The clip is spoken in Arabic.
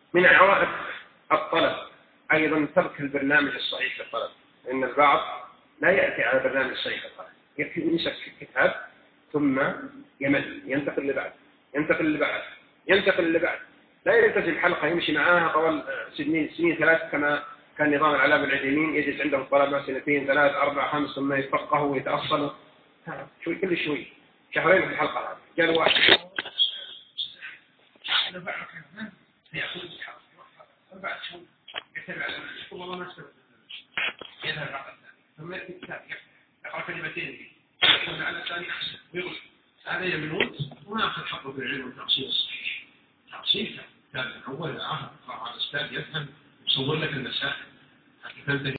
من عوائق الطلب أيضا ترك البرنامج الصحيح في الطلب، لأن البعض لا يأتي على البرنامج الصحيح في الطلب، يكفي يمسك في الكتاب ثم يمل، ينتقل لبعد ينتقل لبعد ينتقل لبعد، لا يلتزم حلقة يمشي معاها طوال سنين 3 كما كان نظام العلامة العثيمين، يجلس عندهم الطلبة 2 3 4 5 ثم يتفقهوا ويتأصلوا شوي كل شوي، شهرين في الحلقة هذه قال واحد يأخذ الحلقة 4 شهور يتبع يقول والله ما استوعب يذهب العقل ثم يأتي الكتاب يقرأ كلمتين يقول على الثاني أحسن ويغش، هذا يمنون وما أخذ حقه في العلم والتأصيل الصحيح. تأصيل كتاب من أول آخر على الأستاذ يفهم يصور لك المسائل حتى تنتهي